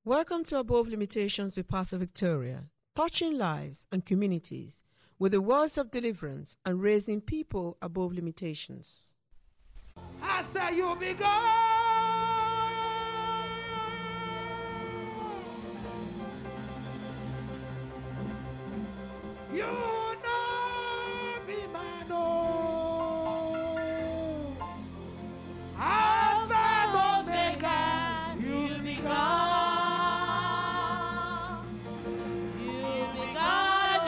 Welcome to Above Limitations with Pastor Victoria, touching lives and communities with the words of deliverance and raising people above limitations. I say you'll be gone. You know be my own. Alpha and Omega, you'll be gone. You'll be gone,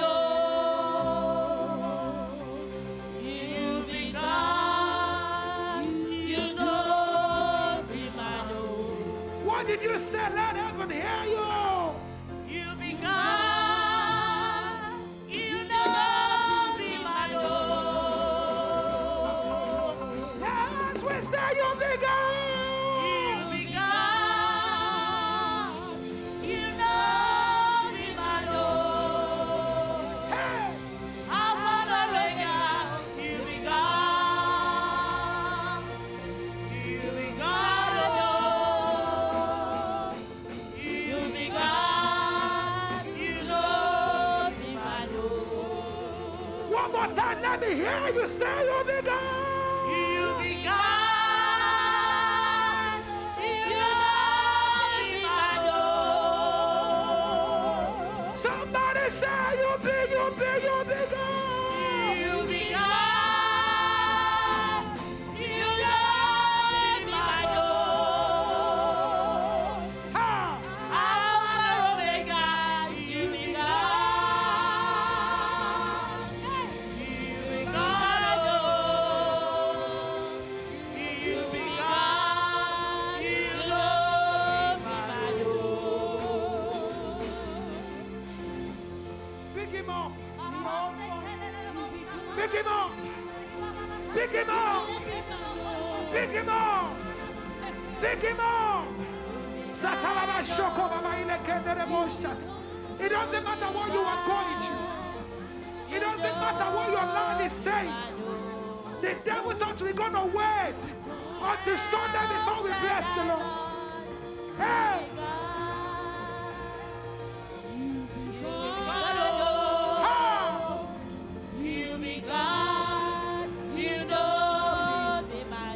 oh. You'll be gone. You know be my own. What did you say? Let heaven hear you. You'll be gone. Say you'll be gone. You'll be gone. You know me, my Lord. Hey, Alpha and Omega. You'll be gone. You'll be gone, Lord. You'll be gone. You know me, my Lord. One more time, let me hear you say you'll be gone. You'll be gone. Pick him up! Pick him up! Pick him up! Pick him up! It doesn't matter what you are going through. It doesn't matter what your land is saying. The devil thought we're going to wait until Sunday before we bless the Lord. Hey! God, you know me, my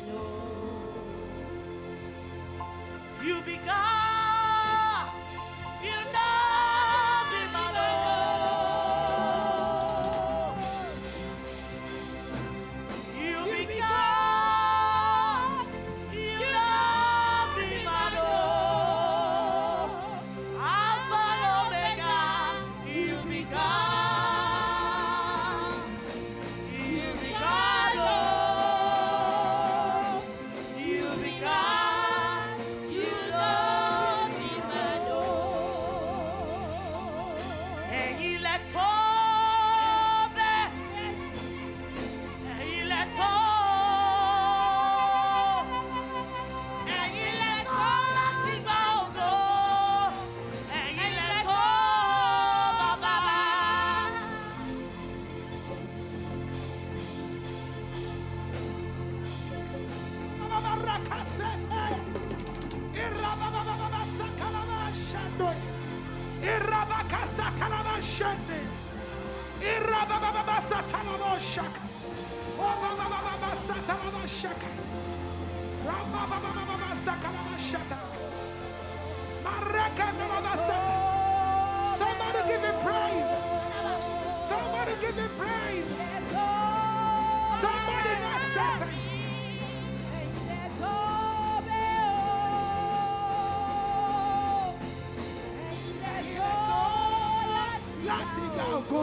Lord. You be God, you know me, my Lord. You be God, you know me, my Lord. Alpha and Omega, you be God. Somebody give him praise. Somebody give him praise. Somebody let it go.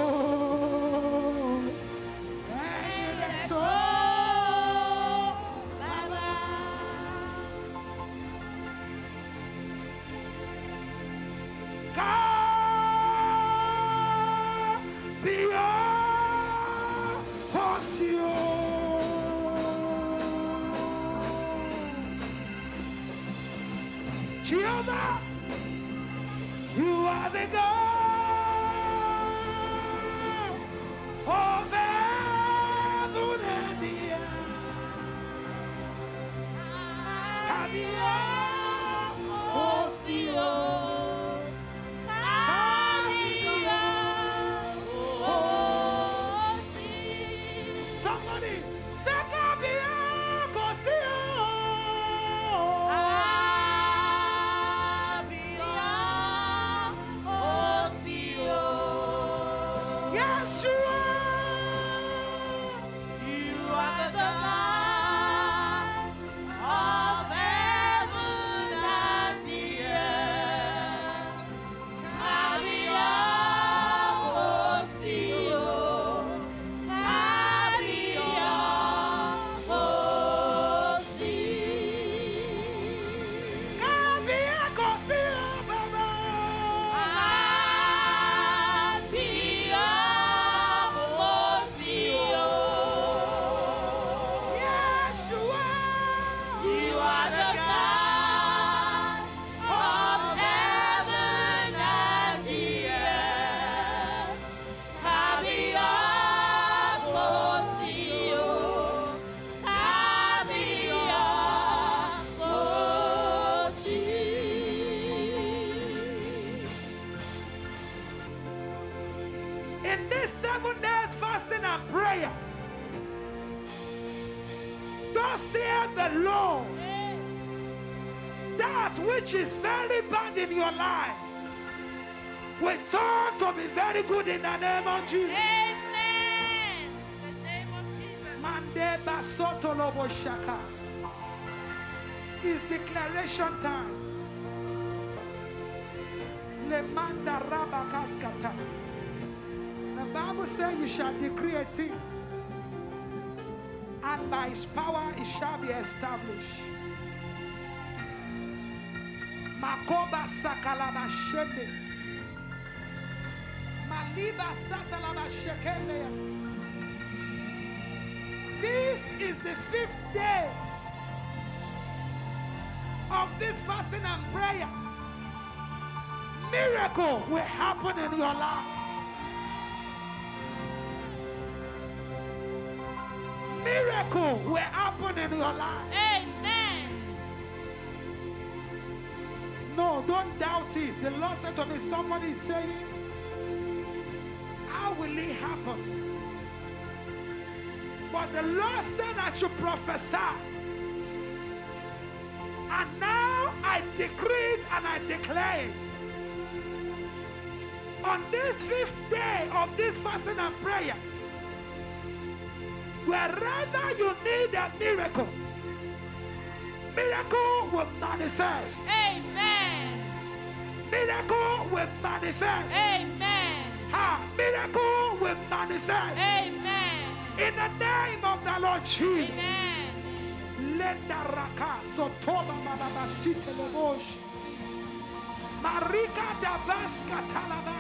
Jehovah, you are the God of heaven and the earth. Oh, see, oh. In this 7 days fasting and prayer, thus saith the Lord, that which is very bad in your life will turn to be very good in the name of Jesus. Amen. In the name of Jesus. Mande basoto lobo shaka. It's declaration time. Le manda rabakaskata. The Bible says you shall decree a thing, and by his power it shall be established. Makoba sakalaba shende. Maliba satalaba shekende. This is the 5th day of this fasting and prayer. Miracle will happen in your life. Miracle will happen in your life. Amen. No, don't doubt it. The Lord said to me, somebody is saying, how will it happen? But the Lord said I should prophesy. And now I decree it and I declare it. On this 5th day of this fasting and prayer, wherever you need a miracle, miracle will manifest. Amen. Miracle will manifest. Amen. Miracle will manifest. Amen. In the name of the Lord Jesus. Amen. Lenda raka sotoba malabasite lebosh. Marika dabaska talaba.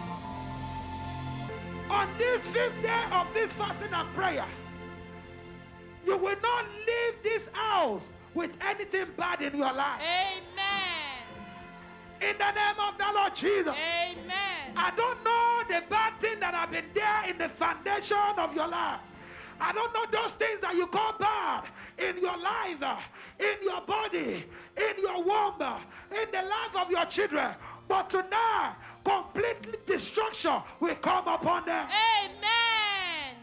On this 5th day of this fasting and prayer, you will not leave this house with anything bad in your life. Amen. In the name of the Lord Jesus. Amen. I don't know the bad thing that have been there in the foundation of your life. I don't know those things that you call bad in your life, in your body, in your womb, in the life of your children. But tonight, complete destruction will come upon them. Amen.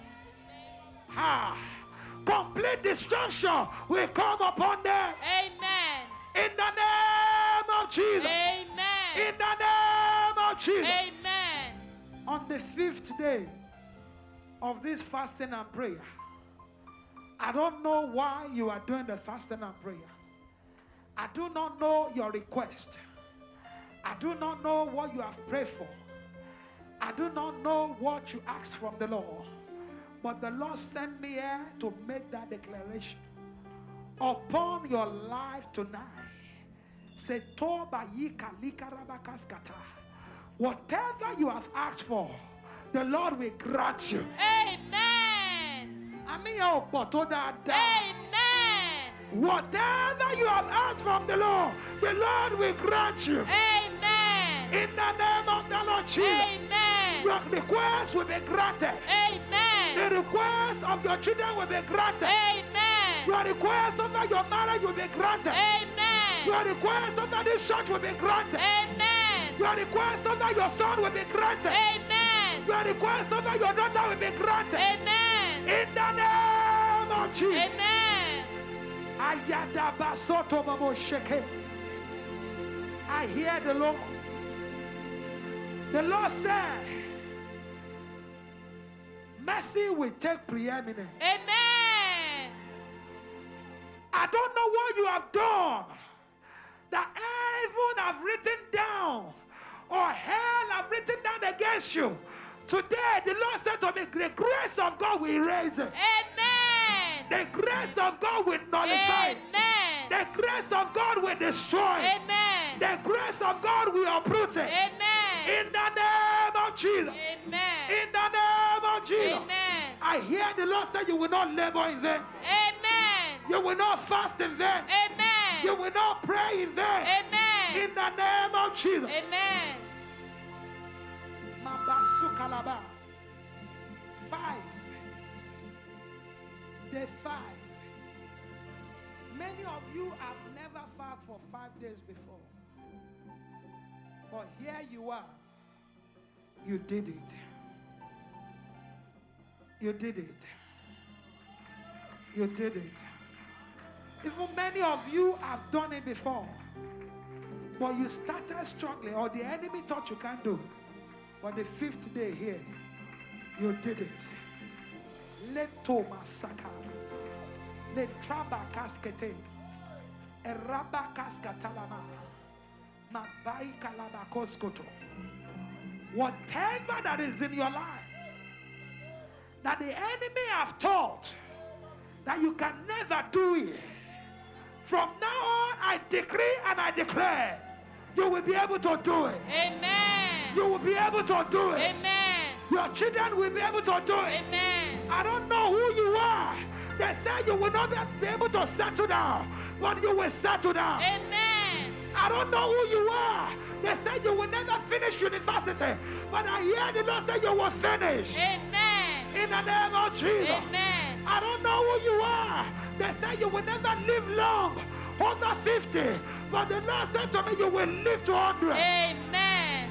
Complete destruction will come upon them. Amen. In the name of Jesus. Amen. In the name of Jesus. Amen. On the 5th day of this fasting and prayer, I don't know why you are doing the fasting and prayer. I do not know your request. I do not know what you have prayed for. I do not know what you asked from the Lord. But the Lord sent me here to make that declaration upon your life tonight. Say, whatever you have asked for, the Lord will grant you. Amen. Amen. Whatever you have asked from the Lord will grant you. Amen. In the name of the Lord Jesus. Amen. Your request will be granted. Amen. The request of your children will be granted. Amen. Your request over your marriage will be granted. Amen. Your request over this church will be granted. Amen. Your request over your son will be granted. Amen. Your request over your daughter will be granted. Amen. In the name of Jesus. Amen. I hear the Lord. The Lord said, mercy will take preeminence. Amen. I don't know what you have done that heaven have written down or hell have written down against you. Today, the Lord said to me, the grace of God will erase it. Amen. The grace of God will nullify it. Amen. The grace of God will destroy it. Amen. The grace of God will uproot it. Amen. In the name of Jesus. Amen. In the name of Jesus. Amen. I hear the Lord say you will not labor in vain. Amen. You will not fast in vain. Amen. You will not pray in vain. Amen. In the name of Jesus. Amen. Mabasu Kalaba. 5. Day 5. Many of you have never fasted for 5 days before. But here you are. You did it. You did it. You did it. Even many of you have done it before. But you started struggling, or the enemy thought you can't do it. But the 5th day here, you did it. Let Thomas Saka. Let Traba Kaskete. Eraba Kaskatalama. Mabai Kalabakoskoto. Whatever that is in your life that the enemy have taught that you can never do it, from now on I decree and I declare you will be able to do it. Amen. You will be able to do it. Amen. Your children will be able to do it. Amen. I don't know who you are. They say you will not be able to settle down, but you will settle down. Amen. I don't know who you are. They say you will never finish university, but I hear the Lord say you will finish. Amen. In the name of Jesus. Amen. I don't know who you are. They say you will never live long, over 50, but the Lord said to me you will live to 100. Amen.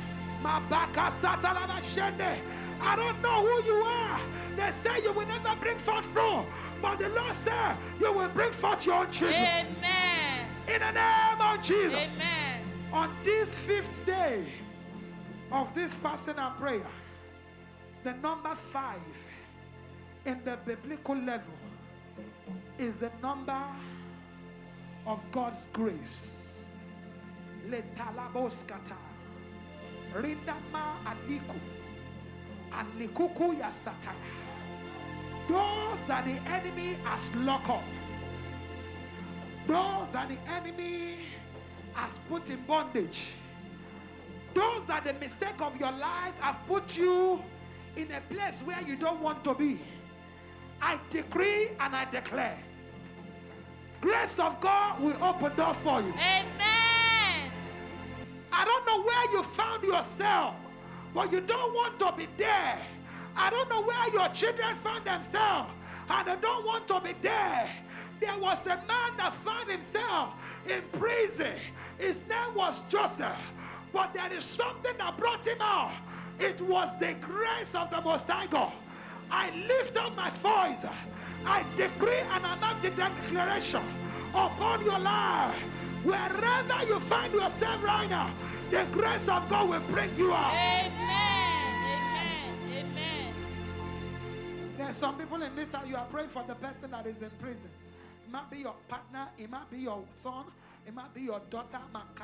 I don't know who you are. They say you will never bring forth fruit, but the Lord said you will bring forth your own children. Amen. In the name of Jesus. Amen. On this 5th day of this fasting and prayer, the number 5 in the biblical level is the number of God's grace. Letalaboskata. Rindama aliku. Alikuku yasataya. Those that the enemy has locked up. Those that the enemy has put in bondage. Those that the mistake of your life have put you in a place where you don't want to be. I decree and I declare, grace of God will open door for you. Amen. I don't know where you found yourself, but you don't want to be there. I don't know where your children found themselves, and they don't want to be there. There was a man that found himself in prison. His name was Joseph. But there is something that brought him out. It was the grace of the Most High God. I lift up my voice. I decree and I make the declaration upon your life. Wherever you find yourself right now, the grace of God will bring you out. Amen. Amen. Amen. There are some people in this house, you are praying for the person that is in prison. It might be your partner, it might be your son, it might be your daughter.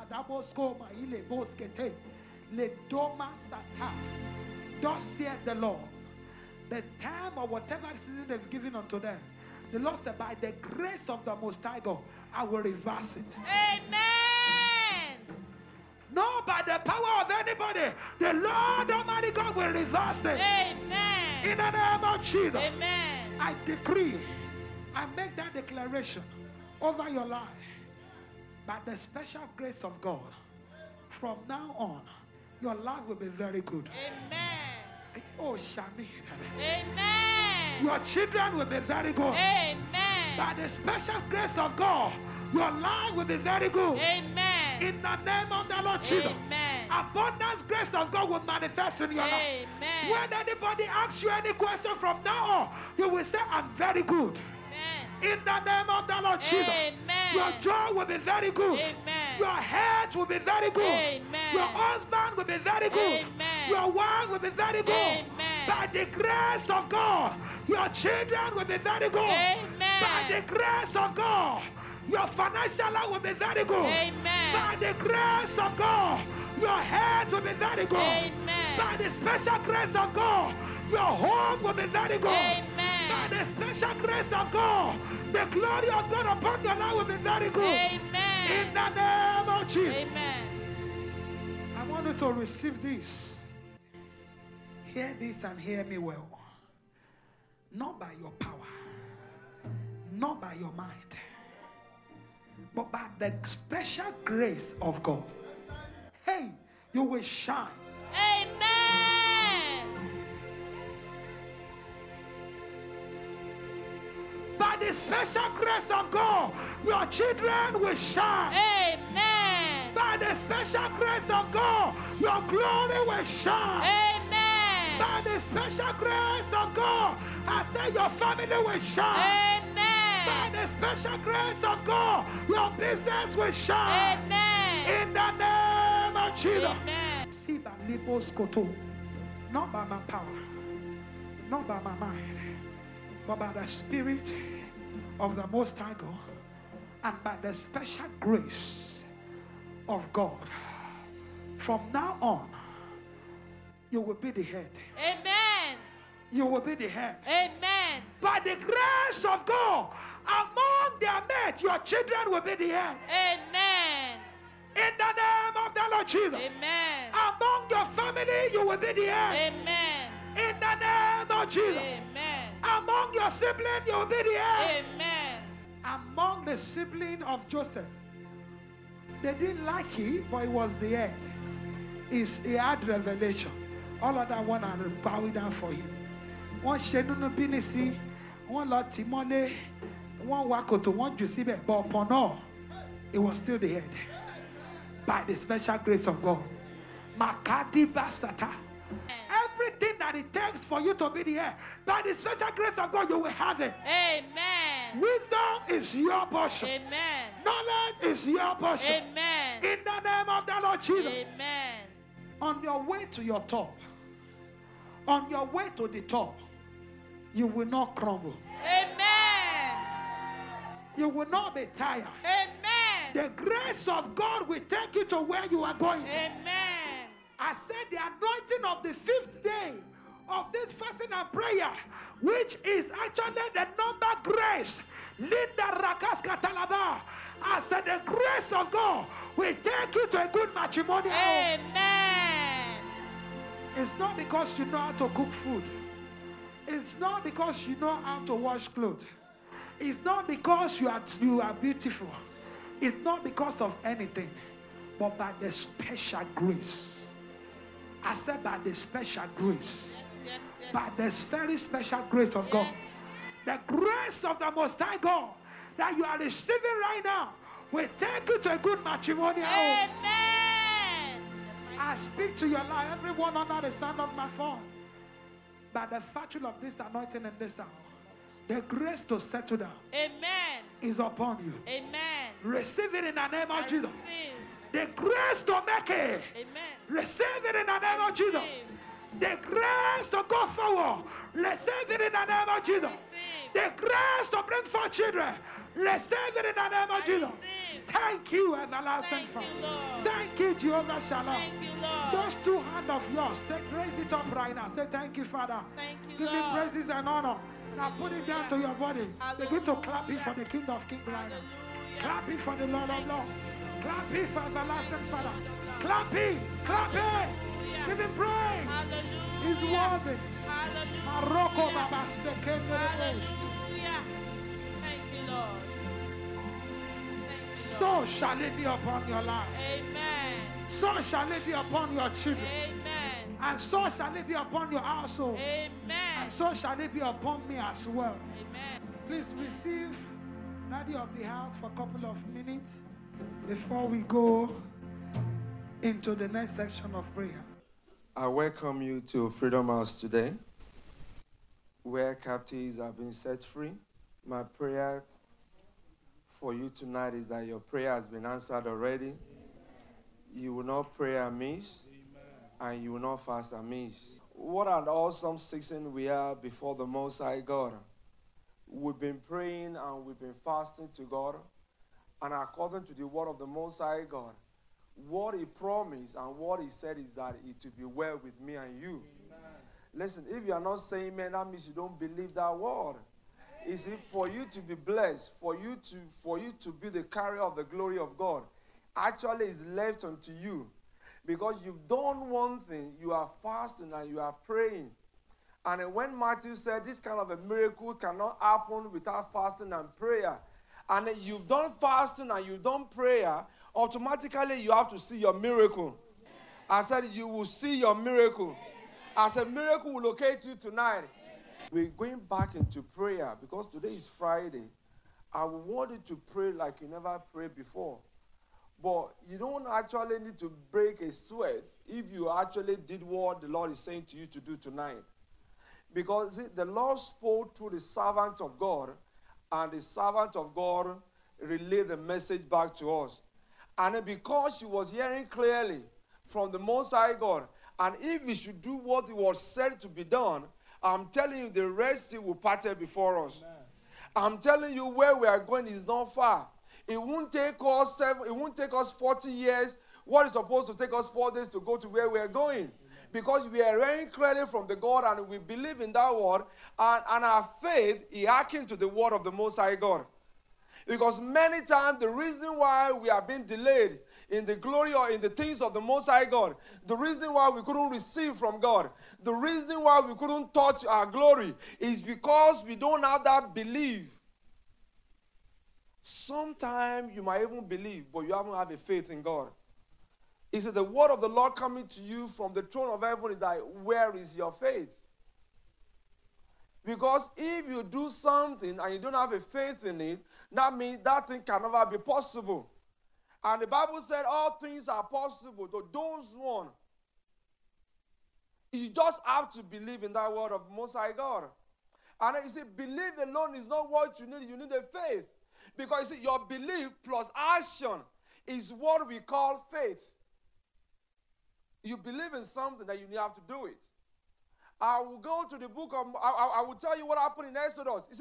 Thus saith the Lord, the time or whatever season they've given unto them, the Lord said, by the grace of the Most High God, I will reverse it. Amen. Not by the power of anybody. The Lord Almighty God will reverse it. Amen. In the name of Jesus. Amen. I decree, I make that declaration over your life. By the special grace of God, from now on, your life will be very good. Amen. Oh, Shami. Amen. Your children will be very good. Amen. By the special grace of God, your life will be very good. Amen. In the name of the Lord Jesus. Amen. Abundance grace of God will manifest in your life. Amen. When anybody asks you any question from now on, you will say, I'm very good. In the name of the Lord Jesus. Amen. Your joy will be very good. Amen. Your health will be very good. Amen. Your husband will be very good. Amen. Your wife will be very good. Amen. By the grace of God, your children will be very good. Amen. By the grace of God, your financial life will be very good. Amen. By the grace of God, your health will be very good. Amen. By the special grace of God, your home will be very good. Amen. By the special grace of God, the glory of God upon your life will be very good. Amen. In the name of Jesus. Amen. I want you to receive this. Hear this and hear me well. Not by your power, not by your mind, but by the special grace of God. Hey, you will shine. Amen. By the special grace of God, your children will shine. Amen. By the special grace of God, your glory will shine. Amen. By the special grace of God, I say your family will shine. By the special grace of God, your business will shine. In the name of Jesus. See by Libos Koto, not by my power, not by my mind, but by the Spirit of the Most High God, and by the special grace of God. From now on, you will be the head. Amen. You will be the head. Amen. By the grace of God, among their mates, your children will be the head. Amen. In the name of the Lord Jesus. Amen. Among your family, you will be the head. Amen. In the name of Jesus. Amen. Among your siblings, you will be the head. Amen. Among the siblings of Joseph, they didn't like it, but he was the head. He had revelation. All of that one are bowing down for him. One shenunu binisi, one lot timole, one wakoto, one jusibe, but upon all, it was still the head. By the special grace of God. Makadi basata. Everything that it takes for you to be the head, by the special grace of God, you will have it. Amen. Wisdom is your portion. Amen. Knowledge is your portion. Amen. In the name of the Lord Jesus. Amen. On your way to your top, on your way to the top, you will not crumble. Amen. You will not be tired. Amen. The grace of God will take you to where you are going to. Amen. I said the anointing of the 5th day of this fasting and prayer, which is actually the number grace. Linda Rakaska Talaba. I said the grace of God will take you to a good matrimonial home. Amen. It's not because you know how to cook food. It's not because you know how to wash clothes. It's not because you are beautiful. It's not because of anything, but by the special grace. I said by the special grace. Yes. By the very special grace of God. The grace of the Most High God that you are receiving right now will take you to a good matrimonial home. Amen. I speak to your life, everyone under the sound of my phone. By the virtue of this anointing in this house, the grace to settle down Amen. is upon you. Amen. Receive it in the name of I Jesus. receive. The grace to make it. Amen. Receive it in the name of Jesus. The grace to go forward. Receive it in the name of Jesus. Receive. The grace to bring forth children. Receive it in the name of Jesus. Receive. Thank you, everlasting Thank Father. you, Lord. Thank you, Jehovah Shalom. Thank you, Lord. Those two hands of yours, raise it up right now. Say thank you, Father. Thank you, Give him Lord. praises and honor. Now put it down to your body. Begin to clap it for the King of Kings right now. Clap it for the Lord of Lords. Clap it for everlasting Father. Clap it. Clap it. Give him praise. Hallelujah. He's worthy. Hallelujah. Maroko Baba Sekende. Hallelujah. Thank you, Lord. Thank you, So Lord. shall it be upon your life. Amen. So shall it be upon your children. Amen. And so shall it be upon your household. Amen. And so shall it be upon me as well. Amen. Please receive Daddy of the house for a couple of minutes before we go into the next section of prayer. I welcome you to Freedom House today, where captives have been set free. My prayer for you tonight is that your prayer has been answered already. You will not pray amiss, and you will not fast amiss. What an awesome season we have before the Most High God. We've been praying and we've been fasting to God, and according to the word of the Most High God, what he promised and what he said is that it will be well with me and you. Amen. Listen, if you are not saying amen, that means you don't believe that word. Is it for you to be blessed, for you to be the carrier of the glory of God? Actually, is left unto you, because you've done one thing. You are fasting and you are praying. And when Matthew said this kind of a miracle cannot happen without fasting and prayer, and you've done fasting and you've done prayer, automatically you have to see your miracle. I said you will see your miracle. I said miracle will locate you tonight. We're going back into prayer because today is Friday. I want you to pray like you never prayed before. But you don't actually need to break a sweat if you actually did what the Lord is saying to you to do tonight. Because see, the Lord spoke through the servant of God, and the servant of God relayed the message back to us. And then because she was hearing clearly from the Most High God, and if we should do what was said to be done, I'm telling you, the Red Sea will part before us. Amen. I'm telling you, where we are going is not far. It won't take us 40 years. What is supposed to take us 4 days to go to where we are going? Amen. Because we are hearing clearly from the God, and we believe in that word, and our faith is hearkening to the word of the Most High God. Because many times the reason why we are being delayed in the glory or in the things of the Most High God, the reason why we couldn't receive from God, the reason why we couldn't touch our glory is because we don't have that belief. Sometimes you might even believe, but you haven't had a faith in God. He said the word of the Lord coming to you from the throne of heaven is that, where is your faith? Because if you do something and you don't have a faith in it, that means that thing can never be possible. And the Bible said all things are possible to those one. You just have to believe in that word of Most High God. And then you see, belief alone is not what you need. You need a faith. Because you see, your belief plus action is what we call faith. You believe in something that you have to do it. I will go to the book of, I will tell you what happened in Exodus. You see,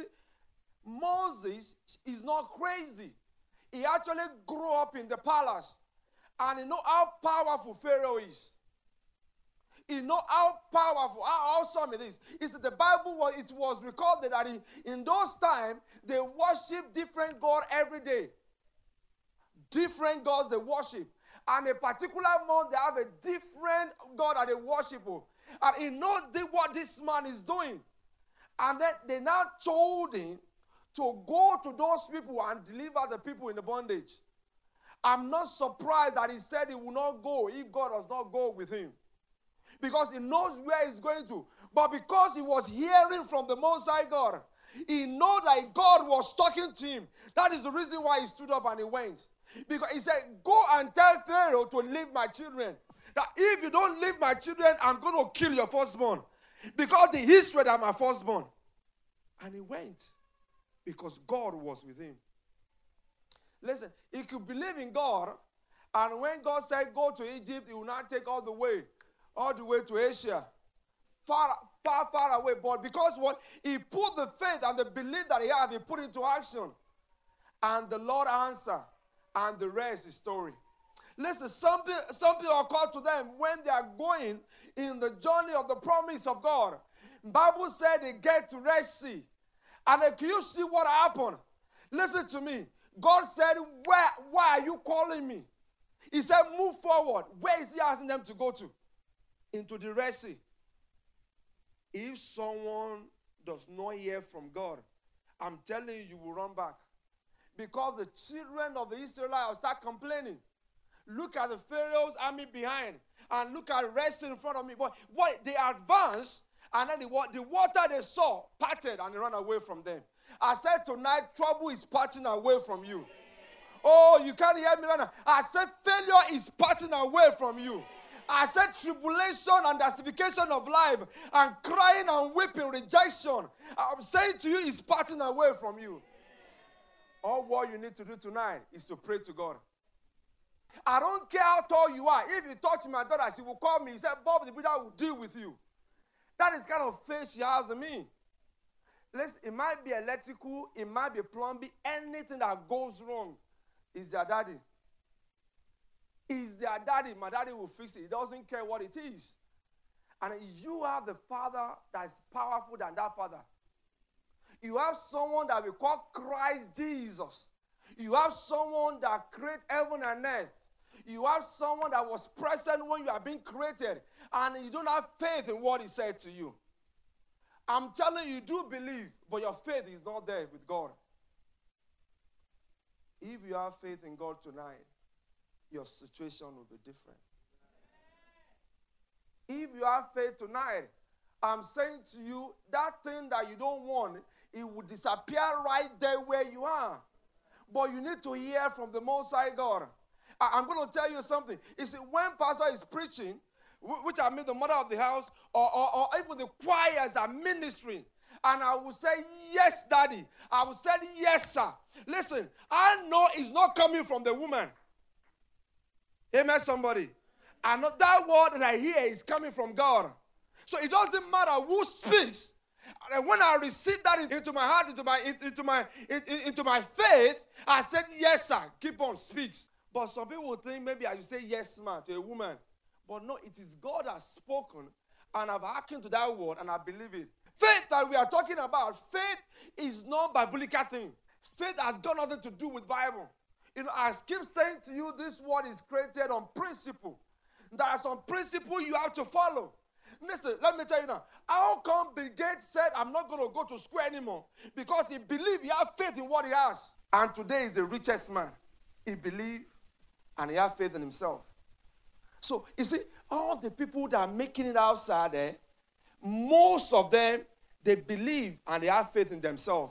Moses is not crazy. He actually grew up in the palace. And he knows how powerful Pharaoh is. He knows how powerful, how awesome it is. It's the Bible, it was recorded that in those times, they worship different gods every day. Different gods they worship. And a particular month, they have a different God that they worship. And he knows what this man is doing. And then they now told him to go to those people and deliver the people in the bondage. I'm not surprised that he said he will not go if God does not go with him. Because he knows where he's going to. But because he was hearing from the Most High God, he knew that God was talking to him. That is the reason why he stood up and he went. Because he said, go and tell Pharaoh to leave my children. That if you don't leave my children, I'm going to kill your firstborn. Because the Israelites are my firstborn. And he went. Because God was with him. Listen, he could believe in God. And when God said go to Egypt, he will not take all the way to Asia. Far away. But because what? He put the faith and the belief that he had, he put into action. And the Lord answered. And the rest is story. Listen, some people are called to them when they are going in the journey of the promise of God. Bible said they get to Red Sea. And then can you see what happened? Listen to me. God said, why are you calling me? He said, move forward. Where is he asking them to go to? Into the Red Sea. If someone does not hear from God, I'm telling you, you will run back. Because the children of the Israelites will start complaining. Look at the Pharaoh's army behind. And look at the Red Sea in front of me. But what they advanced, and then the water they saw parted and they ran away from them. I said tonight, trouble is parting away from you. Oh, you can't hear me right now. I said failure is parting away from you. I said tribulation and justification of life and crying and weeping, rejection. I'm saying to you, is parting away from you. All what you need to do tonight is to pray to God. I don't care how tall you are. If you touch my daughter, she will call me. He said, Bob, the builder will deal with you. That is kind of faith she has in me. Listen, it might be electrical, it might be plumbing. Anything that goes wrong is their daddy. Is their daddy. My daddy will fix it. He doesn't care what it is. And you have the father that is powerful than that father. You have someone that we call Christ Jesus. You have someone that created heaven and earth. You have someone that was present when you are being created. And you don't have faith in what he said to you. I'm telling you, you do believe, but your faith is not there with God. If you have faith in God tonight, your situation will be different. If you have faith tonight, I'm saying to you, that thing that you don't want, it will disappear right there where you are. But you need to hear from the Most High God. I'm going to tell you something. You see, when pastor is preaching, which I mean the mother of the house, or even the choirs are ministering, and I will say, yes, daddy. I will say, yes, sir. Listen, I know it's not coming from the woman. Amen, somebody. I know that word that I hear is coming from God. So it doesn't matter who speaks. And when I received that into my heart, into my faith, I said, yes, sir. Keep on, speaks. But some people will think maybe I should say yes, man, to a woman. But no, it is God that has spoken, and I've hearkened to that word, and I believe it. Faith that we are talking about, faith is not biblical thing. Faith has got nothing to do with Bible. You know, I keep saying to you, this word is created on principle. There are some principles you have to follow. Listen, let me tell you now. How come Bill Gates said, I'm not going to go to school anymore? Because he believed, he had faith in what he has. And today he's the richest man. He believed and he had faith in himself. So, you see, all the people that are making it outside there, most of them, they believe and they have faith in themselves.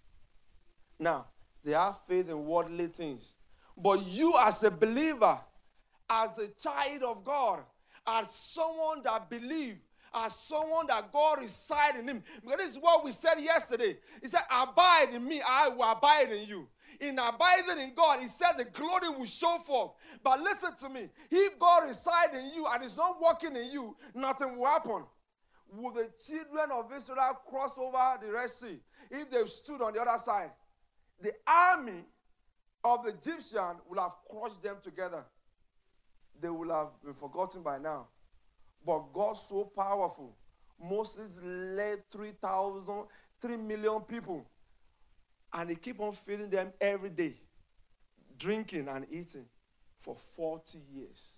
Now, they have faith in worldly things. But you as a believer, as a child of God, as someone that believes, as someone that God resides in him. Because this is what we said yesterday. He said, abide in me, I will abide in you. In abiding in God, he said the glory will show forth. But listen to me. If God resides in you and is not working in you, nothing will happen. Will the children of Israel cross over the Red Sea if they stood on the other side? The army of the Egyptians will have crushed them together. They will have been forgotten by now. But God so powerful. Moses led 3 million people. And he keep on feeding them every day. Drinking and eating for 40 years.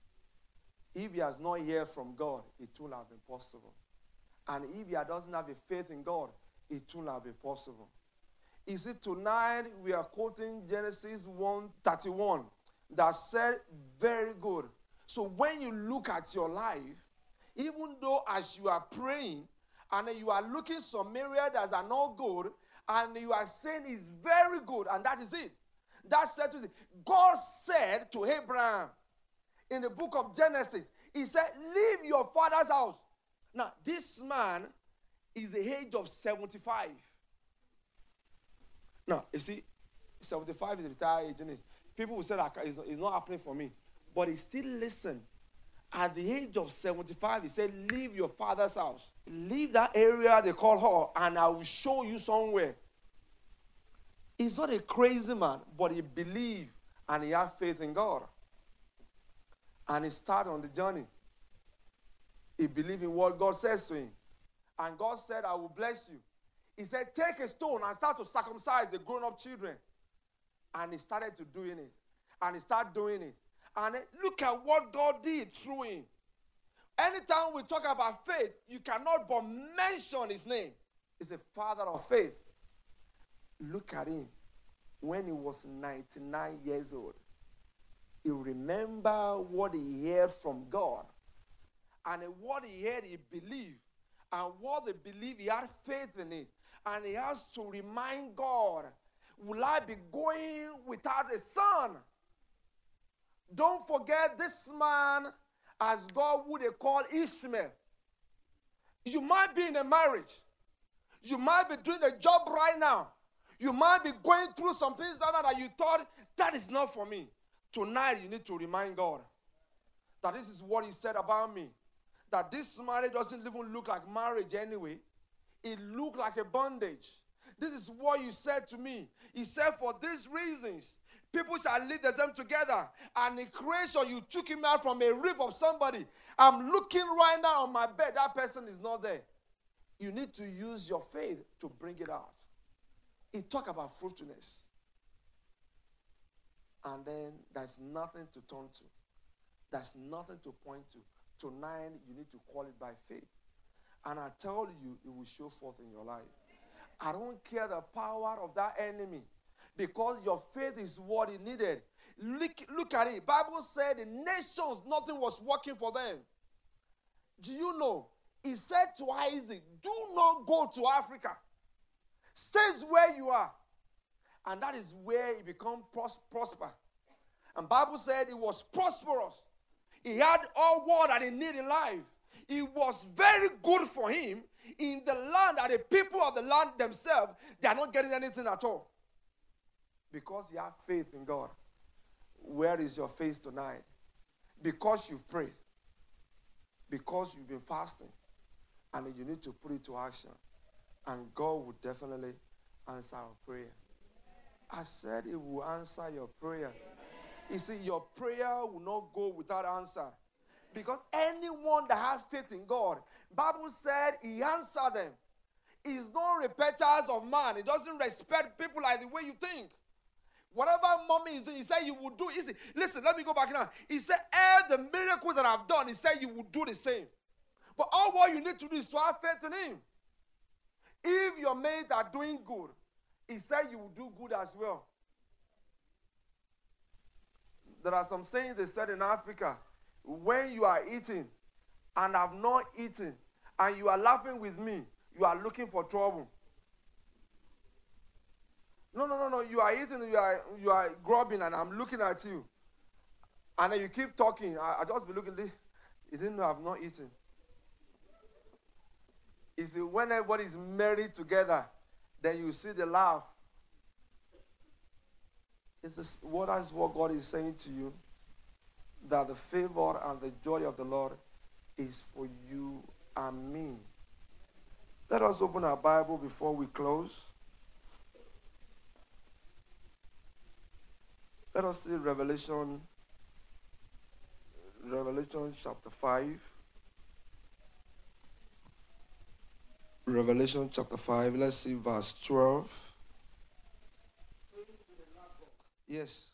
If he has not heard from God, it will have been possible. And if he doesn't have a faith in God, it will have been possible. You see, tonight we are quoting Genesis 1:31 that said, very good. So when you look at your life, even though as you are praying, and you are looking some areas that are not good, and you are saying it's very good, and that is it. That said to it. God said to Abraham in the book of Genesis, he said, leave your father's house. Now, this man is the age of 75. Now, you see, 75 is the retired age, isn't it? People will say that it's not happening for me. But he still listened. At the age of 75, he said, leave your father's house. Leave that area they call her, and I will show you somewhere. He's not a crazy man, but he believed and he had faith in God. And he started on the journey. He believed in what God says to him. And God said, I will bless you. He said, take a stone and start to circumcise the grown-up children. And he started to doing it. And he started doing it. And look at what God did through him. Anytime we talk about faith, you cannot but mention his name. He's a father of faith. Look at him. When he was 99 years old, he remembered what he heard from God. And what he heard, he believed. And what he believed, he had faith in it. And he has to remind God, will I be going without a son? Don't forget this man, as God would call Ishmael. You might be in a marriage. You might be doing a job right now. You might be going through some things that you thought, that is not for me. Tonight you need to remind God that this is what he said about me. That this marriage doesn't even look like marriage anyway. It looked like a bondage. This is what you said to me. He said, for these reasons, people shall lead them together. And in creation, you took him out from a rib of somebody. I'm looking right now on my bed. That person is not there. You need to use your faith to bring it out. He talked about fruitfulness. And then there's nothing to turn to. There's nothing to point to. Tonight, you need to call it by faith. And I tell you, it will show forth in your life. I don't care the power of that enemy, because your faith is what he needed. Look at it. Bible said the nations, nothing was working for them. Do you know? He said to Isaac, do not go to Africa. Stay where you are. And that is where he become prosper. And Bible said he was prosperous. He had all what that he needed in life. It was very good for him in the land, that the people of the land themselves, they are not getting anything at all. Because you have faith in God. Where is your faith tonight? Because you've prayed. Because you've been fasting. And you need to put it to action. And God will definitely answer our prayer. I said he will answer your prayer. You see, your prayer will not go without answer. Because anyone that has faith in God, Bible said he answered them. He's not respecters of man. He doesn't respect people like the way you think. Whatever mommy is doing, he said you will do. You see, listen, let me go back now. He said, all the miracles that I've done, he said you will do the same. But all what you need to do is to have faith in him. If your mates are doing good, he said you will do good as well. There are some sayings they said in Africa, when you are eating and have not eaten and you are laughing with me, you are looking for trouble. No. You are eating, you are grubbing, and I'm looking at you. And then you keep talking. I just be looking. You didn't know I've not eaten. You see, when everybody is married together, then you see the laugh. That's what God is saying to you. That the favor and the joy of the Lord is for you and me. Let us open our Bible before we close. Let us see Revelation chapter 5. Revelation chapter 5. Let's see verse 12. Yes.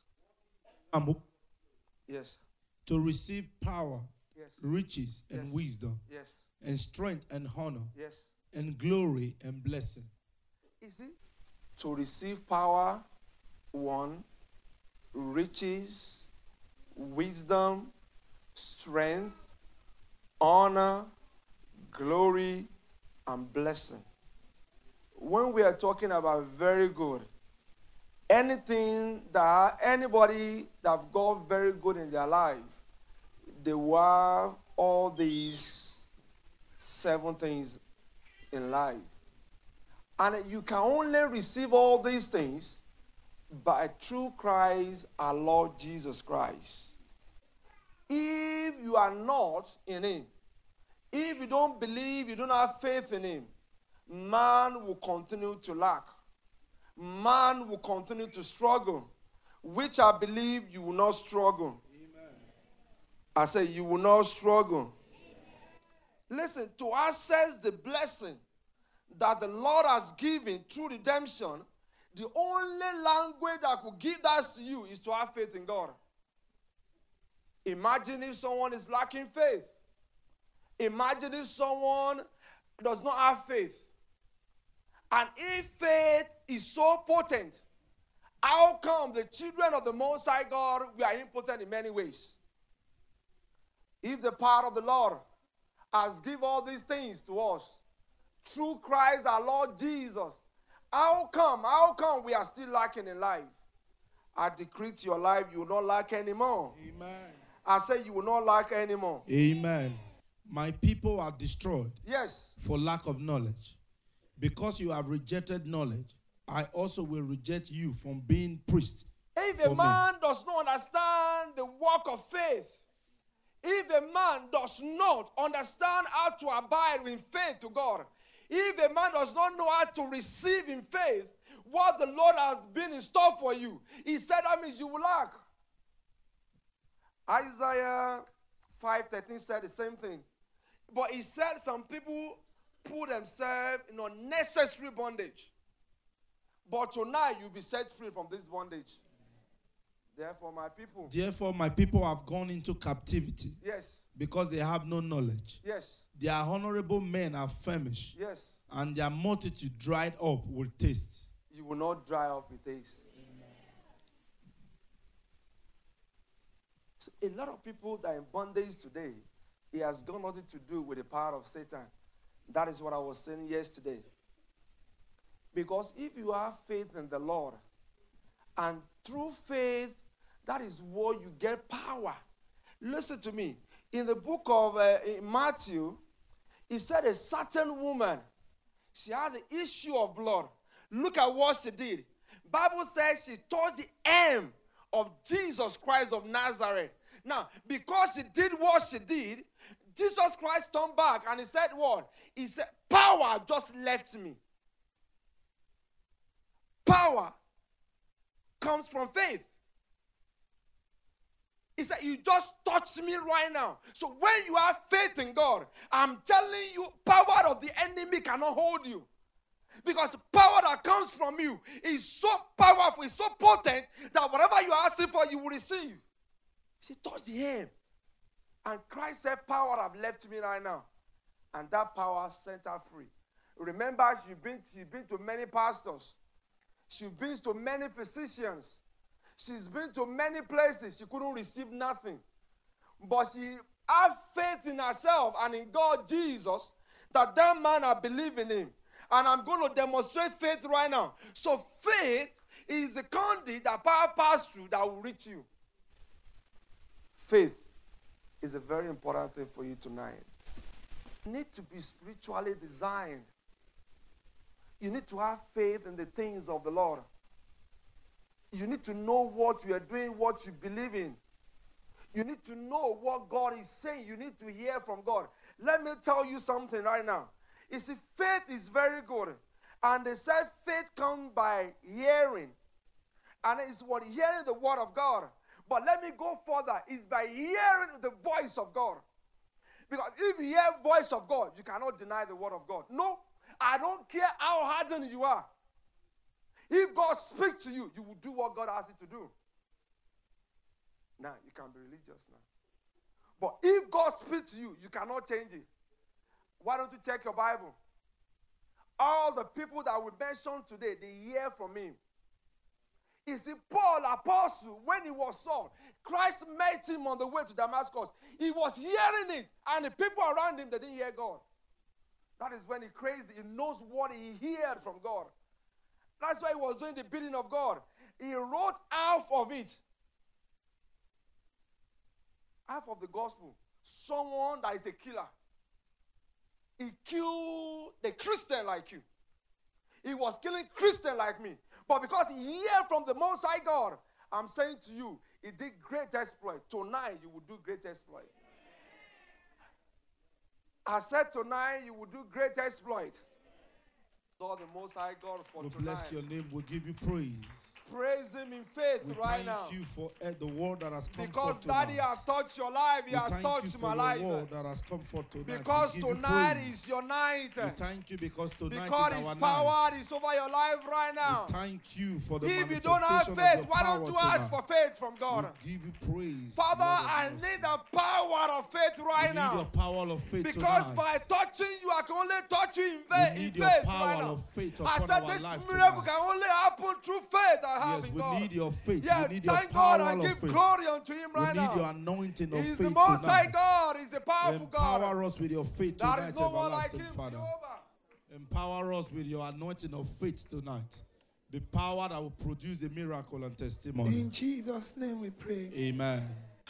Yes. To receive power, Yes. riches, and Yes. wisdom, Yes. and strength and honor, Yes. and glory and blessing. You see, to receive power, one, riches, wisdom, strength, honor, glory, and blessing. When we are talking about very good, anything that anybody that have got very good in their life, they will have all these 7 things in life. And you can only receive all these things by through Christ our Lord Jesus Christ. If you are not in him, if you don't believe, you don't have faith in him, man will continue to lack. Man will continue to struggle, which I believe you will not struggle. Amen. I say you will not struggle. Amen. Listen, to access the blessing that the Lord has given through redemption, the only language that could give that to you is to have faith in God. Imagine if someone is lacking faith. Imagine if someone does not have faith. And if faith is so potent, how come the children of the Most High God, we are impotent in many ways? If the power of the Lord has given all these things to us through Christ our Lord Jesus, how come we are still lacking in life? I decree to your life, you will not lack anymore. Amen. I say you will not lack anymore. Amen. My people are destroyed. Yes. For lack of knowledge. Because you have rejected knowledge, I also will reject you from being priest. If a man does not understand the work of faith, if a man does not understand how to abide in faith to God, if a man does not know how to receive in faith what the Lord has been in store for you, he said that means you will lack. Isaiah 5:13 said the same thing. But he said some people put themselves in unnecessary bondage. But tonight you'll be set free from this bondage. Therefore, my people have gone into captivity. Yes. Because they have no knowledge. Yes. Their honorable men are famished. Yes. And their multitude dried up with taste. You will not dry up with taste. So a lot of people that are in bondage today, it has got nothing to do with the power of Satan. That is what I was saying yesterday. Because if you have faith in the Lord, and through faith, That is where you get power. Listen to me. In the book of Matthew, it said a certain woman, she had the issue of blood. Look at what she did. Bible says she touched the hem of Jesus Christ of Nazareth. Now, because she did what she did, Jesus Christ turned back and he said what? He said, power just left me. Power comes from faith. He said, you just touched me right now. So when you have faith in God, I'm telling you, power of the enemy cannot hold you. Because the power that comes from you is so powerful, it's so potent, that whatever you are asking for, you will receive. She touched the hem. And Christ said, power have left me right now. And that power set her free. Remember, she's been to many pastors. She's been to many physicians. She's been to many places. She couldn't receive nothing. But she had faith in herself and in God, Jesus, that man, I believe in him. And I'm going to demonstrate faith right now. So faith is the conduit that power passes through that will reach you. Faith is a very important thing for you tonight. You need to be spiritually designed. You need to have faith in the things of the Lord. You need to know what you are doing, what you believe in. You need to know what God is saying. You need to hear from God. Let me tell you something right now. You see, faith is very good. And they said faith comes by hearing. And it's what hearing the word of God. But let me go further. It's by hearing the voice of God. Because if you hear the voice of God, you cannot deny the word of God. No, I don't care how hardened you are. If God speaks to you, you will do what God asks you to do. Now, you can be religious now. But if God speaks to you, you cannot change it. Why don't you check your Bible? All the people that we mentioned today, they hear from him. You see, Paul, apostle, when he was Saul, Christ met him on the way to Damascus. He was hearing it, and the people around him, they didn't hear God. That is when he's crazy. He knows what he heard from God. That's why he was doing the bidding of God. He wrote half of it. Half of the gospel. Someone that is a killer. He killed the Christian like you. He was killing Christian like me. But because he heard from the Most High God, I'm saying to you, he did great exploit. Tonight, you will do great exploit. I said tonight, you will do great exploit. God, the Most High God, for tonight. We bless your name. We give you praise. Praise him in faith right now. Thank you for the word that has come because forth tonight. Daddy has touched your life. He has touched my life. Word that has come forth tonight. Because tonight is your night. We thank you because tonight because is our his power night. is over your life right now. We thank you for the if you manifestation don't have faith, of why don't you ask for faith from God? We give you praise. Father, I need the power of faith right now. We need the power of faith because tonight. by touching you, I can only touch you in faith. We need your power of faith upon I said our this life miracle tonight. can only happen through faith I have Yes, in we God. need your faith. Yeah, we need your thank power God I of give faith. glory unto him right now. We need your anointing of He's faith the Most High tonight. God. He's a powerful God. Empower us with your faith There tonight, is no one like everlasting him, Father. Jehovah. Empower us with your anointing of faith tonight. The power that will produce a miracle and testimony. In Jesus' name we pray. Amen.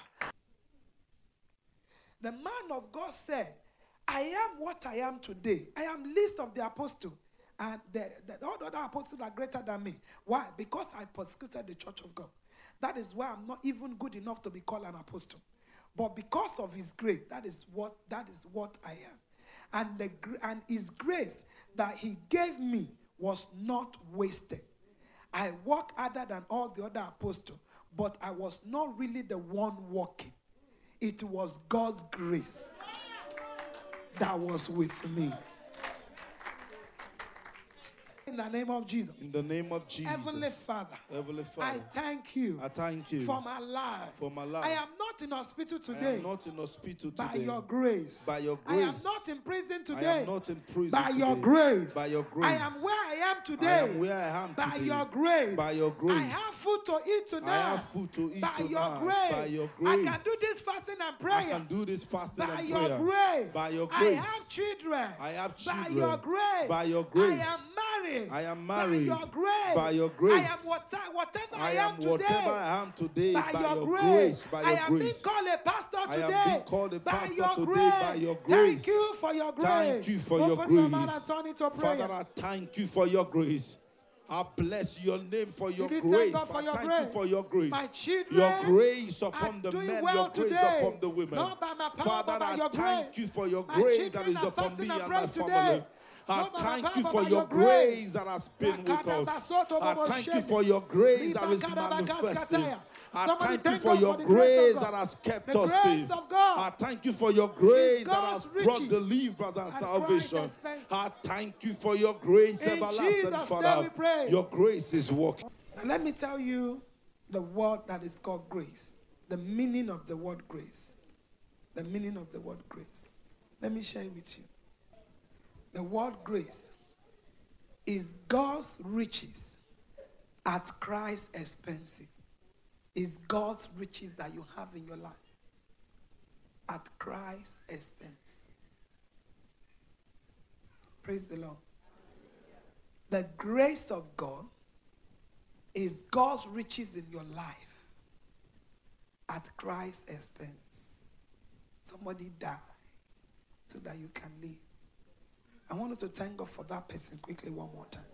The man of God said, I am what I am today. I am least of the apostle. And all the other apostles are greater than me. Why? Because I persecuted the church of God. That is why I'm not even good enough to be called an apostle. But because of his grace, that is what I am. And his grace that he gave me was not wasted. I worked harder than all the other apostles, but I was not really the one working. It was God's grace that was with me. In the name of Jesus. In the name of Jesus. Heavenly Father. Heavenly Father. I thank you. I thank you for my life. For my life. I am not not in hospital I today. am not in hospital By today. your grace. By your I am grace. not in prison I today. am not in prison By today. your grace. By your grace. I am where I am today. I am where I am By today. your grace. By your grace. I have food to eat tonight. I have food to eat By tonight. your grace. By your I can grace. do this fasting and prayer. I can do this fasting By and your prayer. grace. By your I grace. have children. I have By children. your grace. By your grace. I am married. I am married. By your grace. By your I grace. am whatever I I am am today. whatever I am today. By your grace. By I your am being grace. called a pastor I today. am being called a By pastor your today grace. by your Thank grace. you for your grace. Thank you for your Open your mouth grace. and turn it to prayer. Father, I thank you for your grace. I bless your name for your Did you grace. thank God for I your thank grace? you for your grace. My children Your grace are upon the doing men, well your grace today. upon the women. Not by my power, Father, but by I your thank grace. you for your My grace children that is are upon fasting me and and praying my today. family. I Not by my thank power, you but for by your grace that has been with us. I thank you for your grace that is manifesting. I thank you for your grace that has kept The us grace safe. of God I thank you for your grace that God's has brought riches deliverance and at salvation. Christ's expense. I thank you for your grace, In everlasting Jesus' name Father. we pray. Your grace is working. Now let me tell you the word that is called grace. The meaning of the word grace. The meaning of the word grace. Let me share it with you. The word grace is God's riches at Christ's expense. Is God's riches that you have in your life at Christ's expense. Praise the Lord. The grace of God is God's riches in your life at Christ's expense. Somebody died so that you can live. I want you to thank God for that person quickly one more time.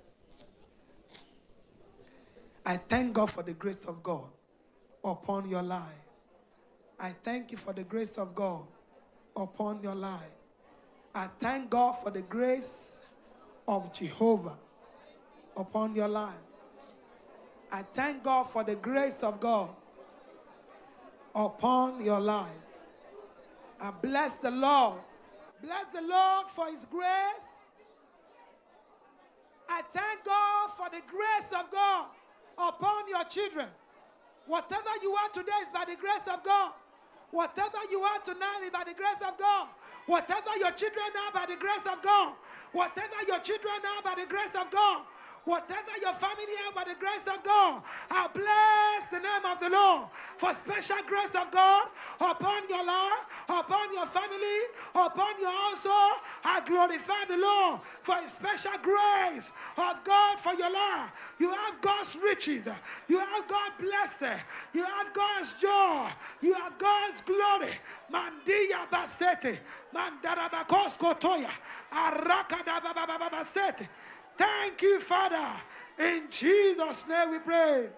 I thank God for the grace of God upon your life. I thank you for the grace of God upon your life. I thank God for the grace of Jehovah upon your life. I thank God for the grace of God upon your life. I bless the Lord. Bless the Lord for his grace. I thank God for the grace of God upon your children. Whatever you are today is by the grace of God. Whatever you are tonight is by the grace of God. Whatever your children are by the grace of God. Whatever your children are by the grace of God. Whatever your family are by the grace of God. I bless the name of the Lord for special grace of God upon your life, upon your family, upon your household. I glorify the Lord for a special grace of God for your life. You have God's riches. You have God's blessing. You have God's joy. You have God's glory. Mandiya basete. Mandarabakos kotoya. Arakadabababasete. Thank you, Father. In Jesus' name we pray.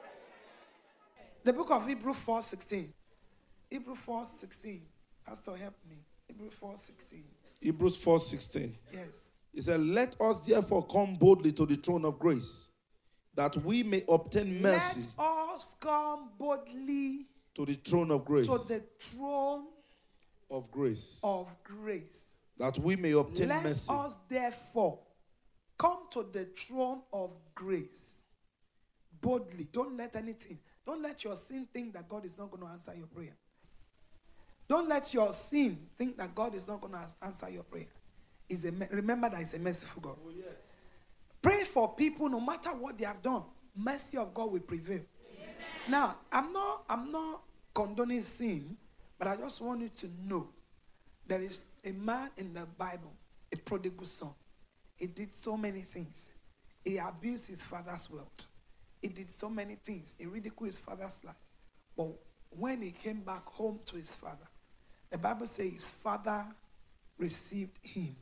The book of Hebrews 4:16. Hebrews 4:16. Pastor, help me. Hebrews 4:16. Hebrews 4:16. Yes. He said, let us therefore come boldly to the throne of grace, that we may obtain mercy. Let us come boldly to the throne of grace. to the throne of grace. of grace. That we may obtain Let mercy. us therefore come to the throne of grace boldly. Don't let your sin think that God is not going to answer your prayer. Don't let your sin think that God is not going to answer your prayer. Remember that it's a merciful God. Oh, yes. Pray for people no matter what they have done. Mercy of God will prevail. Amen. Now, I'm not condoning sin, but I just want you to know there is a man in the Bible, a prodigal son. He did so many things. He abused his father's wealth. He did so many things. He ridiculed his father's life. But when he came back home to his father, the Bible says his father received him.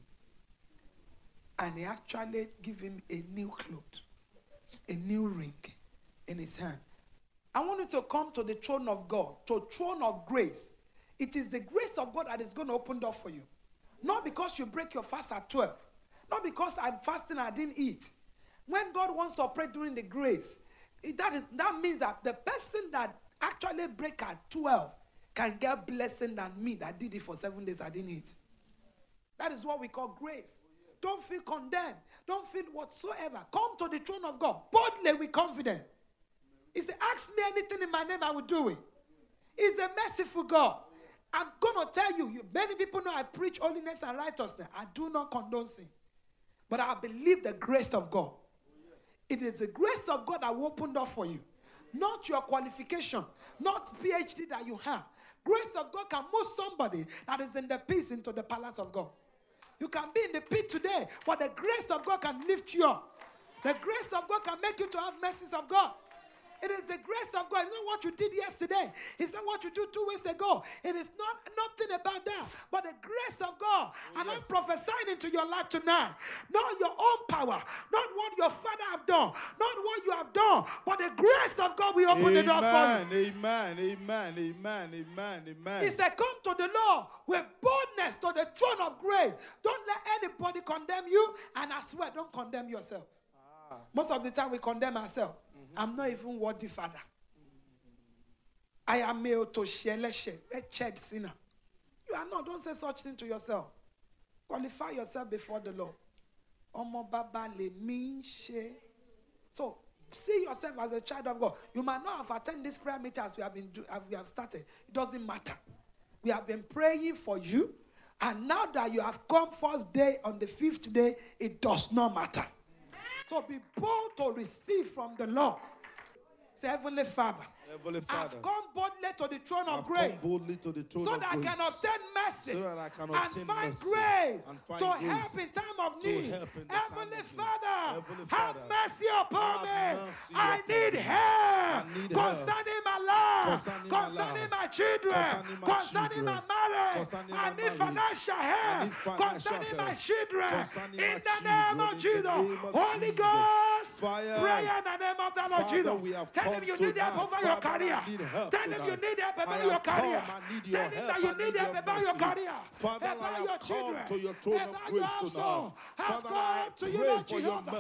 And he actually gave him a new cloth, a new ring in his hand. I want you to come to the throne of God, to throne of grace. It is the grace of God that is going to open door for you. Not because you break your fast at 12. Not because I'm fasting and I didn't eat. When God wants to operate during the grace, that means that the person that actually break at 12 can get blessing than me that did it for 7 days I didn't eat. That is what we call grace. Don't feel condemned. Don't feel whatsoever. Come to the throne of God boldly with confidence. He said, ask me anything in my name, I will do it. He's a merciful God. I'm going to tell you, many people know I preach holiness and righteousness. I do not condone sin. But I believe the grace of God. It is the grace of God that will open door for you. Not your qualification, not PhD that you have. Grace of God can move somebody that is in the pit into the palace of God. You can be in the pit today, but the grace of God can lift you up. The grace of God can make you to have mercies of God. It is the grace of God. It's not what you did yesterday. It's not what you did 2 weeks ago. It is nothing about that, but the grace of God. And I'm prophesying into your life tonight. Not your own power, not what your father have done, not what you have done, but the grace of God will open the door for you. Amen, amen, amen, amen, amen. He said, come to the Lord with boldness to the throne of grace. Don't let anybody condemn you, and I swear, don't condemn yourself. Most of the time we condemn ourselves. I'm not even worthy, Father. I am a wretched sinner. You are not. Don't say such thing to yourself. Qualify yourself before the Lord. So, see yourself as a child of God. You might not have attended this prayer meeting as we have started. It doesn't matter. We have been praying for you. And now that you have come first day, on the 5th day, it does not matter. So be bold to receive from the Lord. Say, Heavenly Father, I've come boldly to the throne of grace so that I can obtain mercy and find grace to help in time of need. Heavenly Father, have mercy upon me. I need help concerning my life, concerning my children, concerning my marriage. I need financial help concerning my children. In the name of Jesus, Holy Ghost, pray in the name of the Lord Jesus. Tell him you need help over your career. Tell him you need help about your career. Tell him that you need help about your career, about your children, about your household. I've come to you, Lord Jehovah.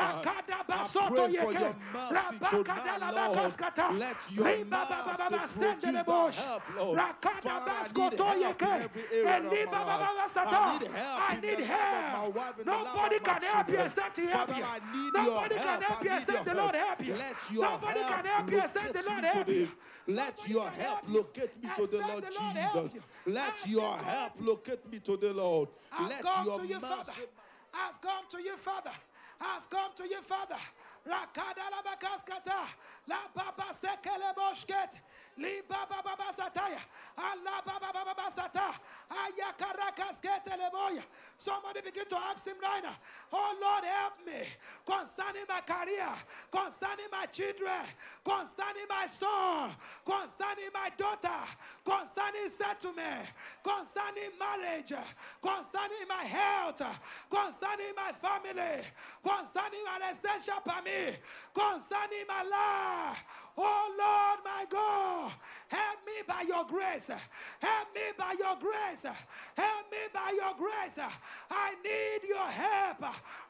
I pray for your mercy tonight, Lord. Let your mercy produce help, Lord. Father, I need help in every area of my life. I need help. Nobody can help you except He help you. Nobody can help you except the Lord help you. Nobody can help you except the Lord help you. Let your help locate me to the Lord Jesus. Let your help locate me to the Lord. Let your mercy. I've come to you, Father. I've come to you, Father. Rakada la bakaskata, la baba sekele boshket, li baba baba sataya, Allah baba baba sata, ayakarakaskete leboya. Somebody begin to ask him right now. Oh Lord, help me concerning my career, concerning my children, concerning my son, concerning my daughter, concerning settlement, concerning marriage, concerning my health, concerning my family, concerning my residential permit, concerning my life. Oh Lord, my God, help me by your grace. Help me by your grace. Help me by your grace. I need your help.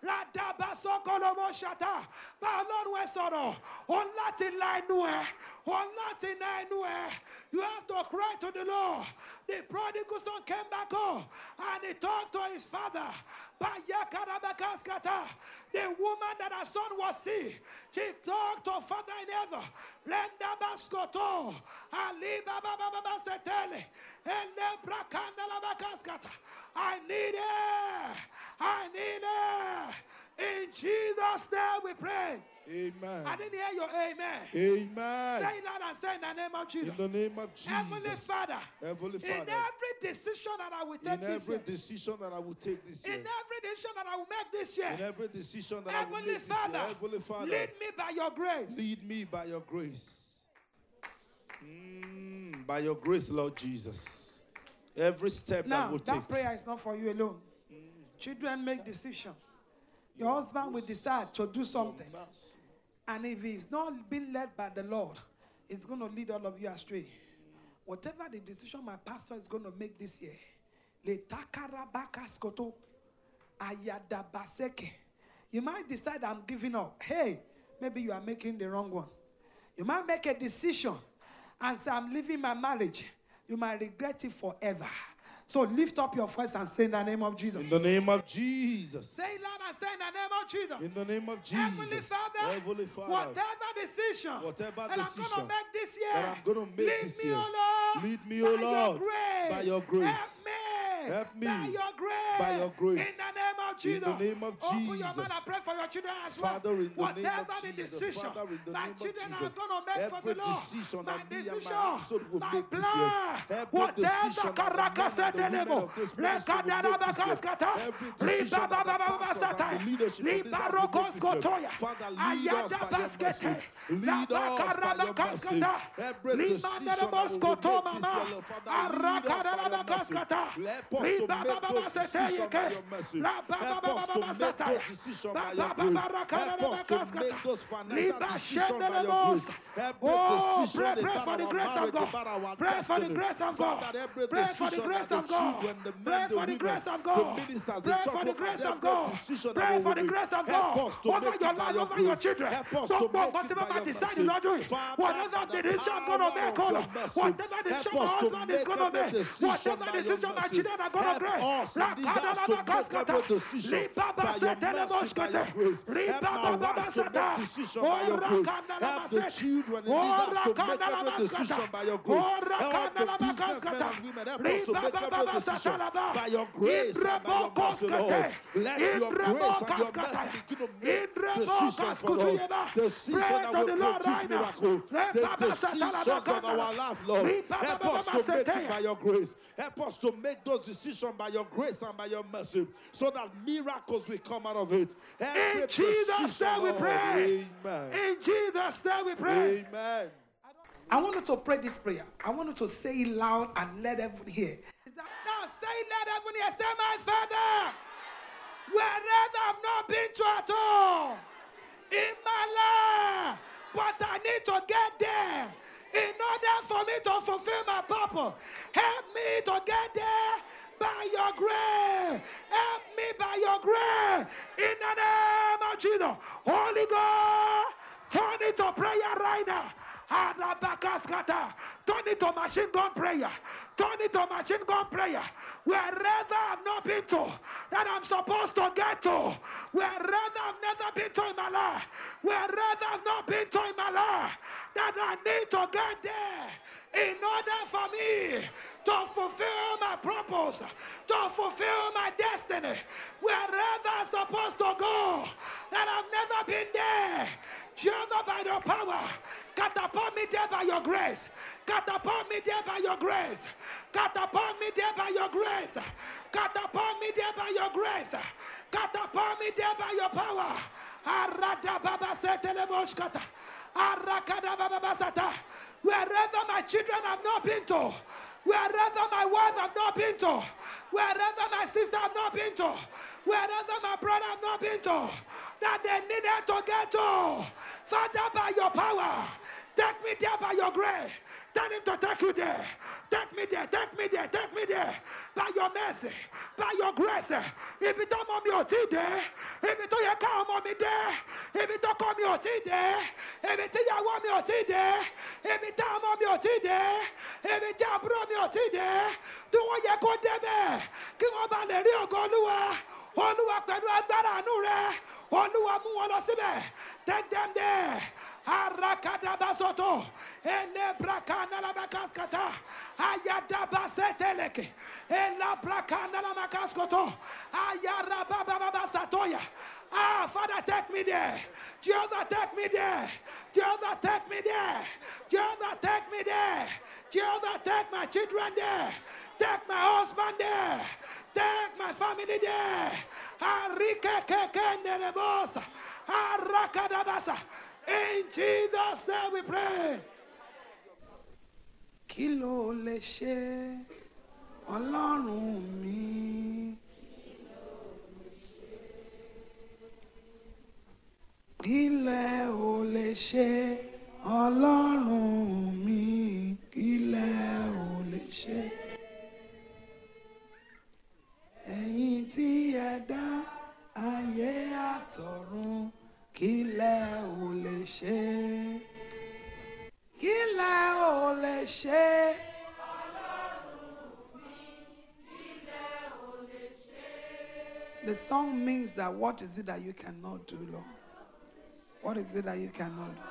But Lord, we're sorrow. On Latin line, you have to cry to the Lord. The prodigal son came back home and he talked to his father. The woman that her son was sick, she talked to Father in heaven. I need it. I need it. In Jesus' name we pray. Amen. I didn't hear your amen. Amen. Say that and say in the name of Jesus. In the name of Jesus. Heavenly Father. Heavenly Father. In every decision that I will take this year. In every decision that I will take this year. In every decision that I will make this year. In every decision that I will make this year. Heavenly Father. Lead me by your grace. Lead me by your grace. By your grace, Lord Jesus. Every step that we'll take. That prayer is not for you alone. Children make decision. Your husband will decide to do something. And if he's not being led by the Lord, it's going to lead all of you astray. Whatever the decision my pastor is going to make this year, you might decide I'm giving up. Hey, maybe you are making the wrong one. You might make a decision and say I'm leaving my marriage. You might regret it forever. So lift up your voice and say in the name of Jesus. In the name of Jesus. Say it loud and say in the name of Jesus. In the name of Jesus. Heavenly Father, whatever decision that I'm going to make this year, that I'm going to make this year, lead me, O by Lord, your by your grace. Help me by your In grace. the name of Jesus. In the name of Open Jesus. your mouth and pray for your children as well. Father, in the Whatever name the of Jesus. decision Father, in the my name of children are Jesus. going to make for Every the Lord, decision my that me and decision, my household will my make this year. plan, Every whatever decision that the men and the women of this ministry will make this year. Every decision that the pastors and the leadership of this house will make this year. Father, lead us by your mercy. Lead us by your mercy. Every decision that we will make this year, Lord, Father, lead us by your mercy. Help us to make those decisions by your mercy. Help us to make those decisions by your grace. Help us to make those financial decisions by your grace. Every decision about our marriage, about our destiny. Father, every decision that the children, the men, the women, the ministers, the church workers, every decision that we will make. Help us to make it by your grace. Help us to make it by your mercy. Father, by the power of your mercy, help us to make every decision by your mercy. Help us in this house to make every decision by your mercy, by your grace. Help my wife to make decision by your grace. Help the children in this house to make every decision by your grace. Help the businessmen and women, help us to make every decision by your grace and by your mercy, Lord. Let your grace and your mercy begin to make decisions for us. Decisions that will produce miracles. The decisions of our life, Lord. Help us to make it by your grace. Help us to make those decisions by your grace and by your mercy, so that miracles will come out of it. Every in Jesus' name we pray. Amen. In Jesus' name we pray. Amen. I want you to pray this prayer. I want you to say it loud and let everyone hear. Now say it, let everyone hear. Say, my Father, wherever I've not been to at all in my life, but I need to get there in order for me to fulfill my purpose. Help me to get there by your grace. Help me by your grace. In the name of Jesus. Holy God, turn it to prayer right now. Turn it to machine gun prayer. Turn it to machine gun prayer. Wherever I've not been to, that I'm supposed to get to. Wherever I've never been to in my life. Wherever I've not been to in my life, that I need to get there in order for me to fulfill my purpose, to fulfill my destiny. Wherever I'm supposed to go, that I've never been there. Jehovah, by your power, catapult me there by your grace. Catapult me there by your grace. Catapult me there by your grace. Catapult me there by your grace. Catapult me there by your power. Wherever my children have not been to, wherever my wife have not been to, wherever my sister have not been to, wherever my brother have not been to, that they needed to get to. Father, by your power, take me there by your grace. Tell him to take you there. Take me there, take me there, take me there. By your mercy, by your grace. If it don't mommy or there, if it don't you call mommy there, if it don't call me or there, if it you want me or there, if it don't mommy or there, if it don't bro me or there, do what you go there. King of Valerio Golua, Olua Pedro Agbara Nure, Olua Muono Sibe, take them there. Arakadabasoto, Elebrakana la Makaskata, Ayadabaseteleke, Elabrakana la Makaskoto, Ayarababa Satoya. Ah, Father, take me there. Jehovah, take me there. Jehovah, take me there. Jehovah, take me there. Jehovah, take my children there. Take my husband there. Take my family there. Arike keke nerebosa. Arakadabasa. In Jesus' name we pray. Kí ló lè ṣe Ọlọ́run mi? Kí lẹ ò lè ṣe Ọlọ́run mi? Kí lẹ ò lè ṣe? Ẹ̀yin tí ẹ dá ayé àtọ̀run. Kí lẹ ò lè ṣe? Kí lẹ ò lè ṣe? Ọlọ́run mi, kí The song means that what is it that you cannot do, Lord? What is it that you cannot do?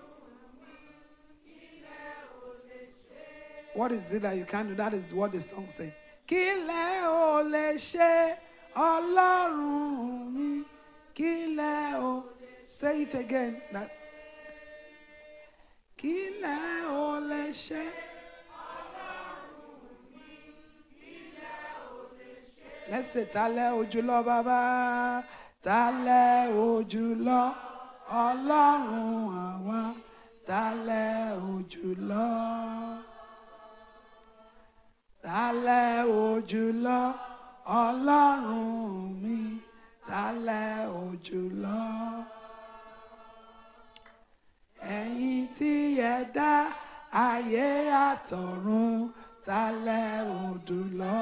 What is it that you can't do? That is what the song says. Kílẹ̀ ò lè ṣe Ọlọ́run mi. Kílẹ̀ ò. Say it again. Kílẹ̀ ò lè ṣe. Let's say, Tálẹ̀ ojúlọ Baba, Tálẹ̀ ojúlọ Ọlọ́run àwa, Tálẹ̀ ojúlọ. Tálẹ̀ ojúlọ Ọlọ́run mi, Tálẹ̀ ojúlọ. Ẹ̀yin tí ẹ dá ayé àtọ̀run, Tálẹ̀ ojúlọ.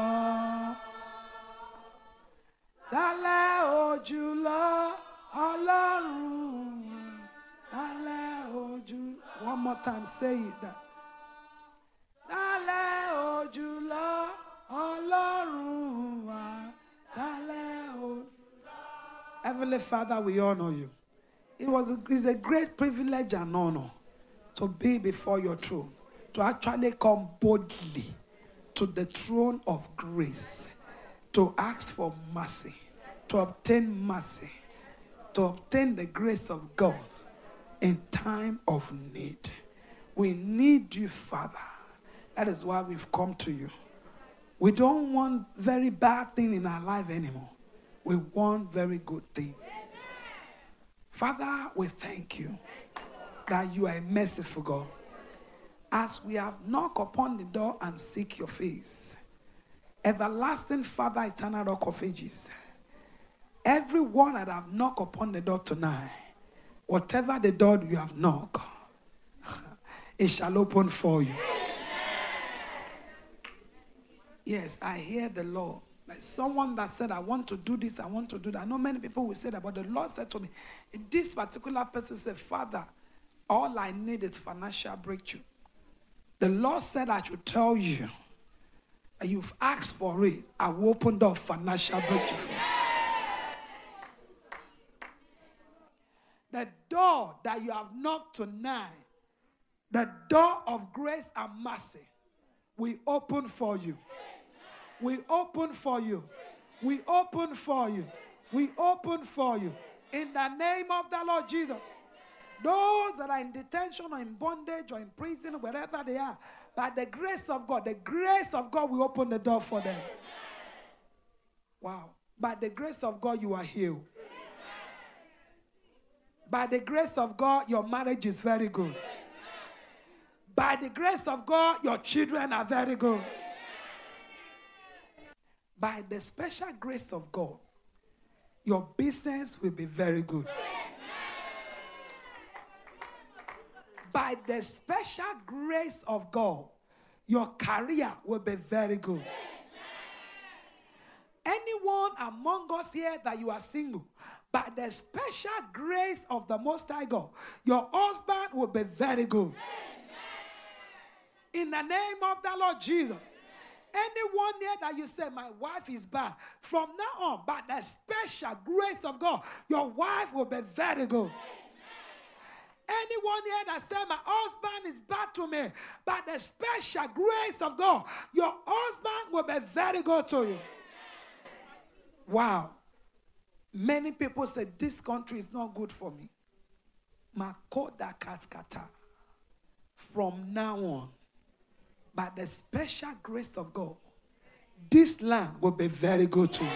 Tálẹ̀ ojúlọ Ọlọ́run, Tálẹ̀ ojúlọ. One more time, say it. Tálẹ̀ ojúlọ Ọlọ́run wa, Tálẹ̀ ojúlọ. Heavenly Father, we honor you. It's a great privilege and honor to be before your throne, to actually come boldly to the throne of grace, to ask for mercy, to obtain mercy, to obtain the grace of God in time of need. We need you, Father. That is why we've come to you. We don't want very bad thing in our life anymore. We want very good thing. Father, we thank you that you are a merciful God. As we have knocked upon the door and seek your face, everlasting Father, eternal rock of ages, everyone that have knocked upon the door tonight, whatever the door you have knocked, it shall open for you. Yes, I hear the Lord. Like someone that said, I want to do this, I want to do that. I know many people will say that, but the Lord said to me, this particular person said, Father, all I need is financial breakthrough. The Lord said I should tell you, and you've asked for it, I will open the financial breakthrough for you. The door that you have knocked tonight, the door of grace and mercy, we open for you. We open for you. We open for you. We open for you. In the name of the Lord Jesus. Those that are in detention or in bondage or in prison, wherever they are, by the grace of God, will open the door for them. Wow. By the grace of God, you are healed. By the grace of God, your marriage is very good. By the grace of God, your children are very good. By the special grace of God, your business will be very good. By the special grace of God, your career will be very good. Anyone among us here that you are single, by the special grace of the Most High God, your husband will be very good. In the name of the Lord Jesus. Anyone here that you say, my wife is bad, from now on, by the special grace of God, your wife will be very good. Anyone here that said, my husband is bad to me, by the special grace of God, your husband will be very good to you. Wow. Many people say, this country is not good for me. Makoda kaskata. From now on, by the special grace of God, this land will be very good to you.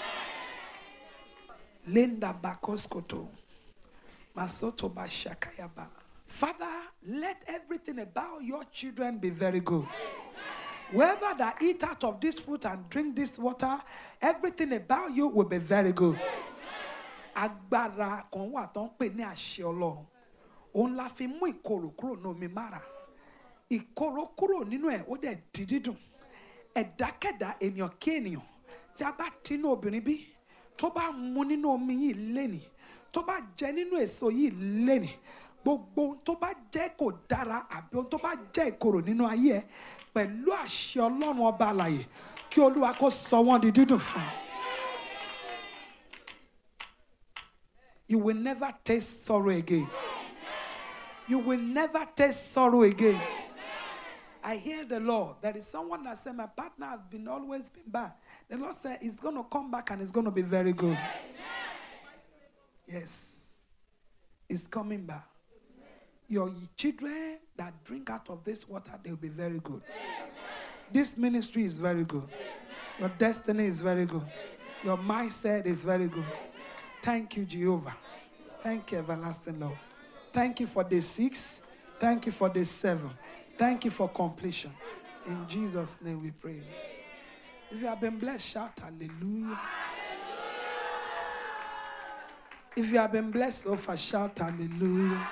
Linda Bakoskoto. Masoto Bashakayaba. Father, let everything about your children be very good. Whoever that eat out of this food and drink this water, everything about you will be very good. Agbára kan wà tó ń pè ní àṣẹ Ọlọ́run. Òun la fi mú ìkorò kúrò nínú mi mára. Ìkorò kúrò nínú ẹ̀ ó dẹ̀ di dídùn. Ẹ̀dákẹ́dá ènìyàn kí ènìyàn tí a bá tinú obìnrin bí tó bá mu nínú omi yìí lénìí tó bá jẹ nínú èso yìí lénìí gbogbo ohun tó bá jẹ́ kò dára àbí ohun tó bá jẹ́ ìkorò nínú ayé ẹ pẹ̀lú àṣẹ Ọlọ́run ọba alààyè kí Olúwa kó sọ wọ́n di dídùn fún ọ. You will never taste sorrow again. You will never taste sorrow again. I hear the Lord. There is someone that said, my partner has always been bad. The Lord said, it's going to come back and it's going to be very good. Yes. It's coming back. Your children that drink out of this water, they will be very good. This ministry is very good. Your destiny is very good. Your mindset is very good. Thank you, Jehovah. Thank you, everlasting Lord. Thank you for day 6. Thank you for day 7. Thank you for completion. In Jesus' name we pray. If you have been blessed, shout hallelujah. If you have been blessed so far, shout hallelujah.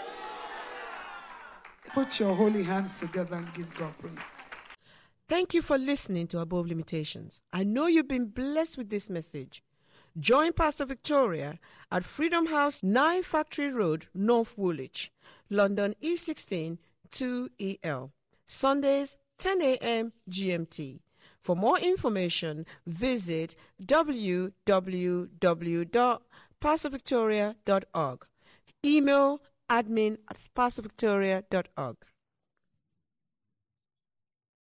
Put your holy hands together and give God praise. Thank you for listening to Above Limitations. I know you've been blessed with this message. Join Pastor Victoria at Freedom House, 9 Factory Road, North Woolwich, London E16 2EL. Sundays, 10 a.m. GMT. For more information, visit www.pastorvictoria.org. Email admin@pastorvictoria.org.